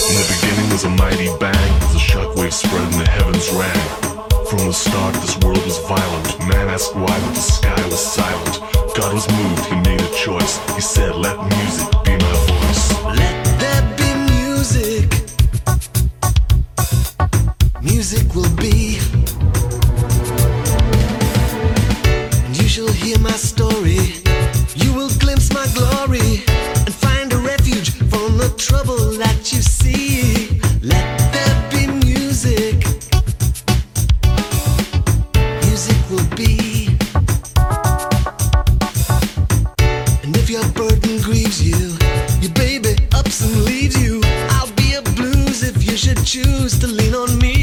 In the beginning was a mighty bang, as a shockwave spread and the heavens rang. From the start this world was violent. Man asked why, but the sky was silent. God was moved, he made a choice. He said, let music be my voice. Let there be music. Music will be. And you shall hear my story. You will glimpse my glory and find a refuge from the trouble that you see. Let there be music. Music will be. And if your burden grieves you, your baby ups and leaves you, I'll be a blues if you should choose to lean on me.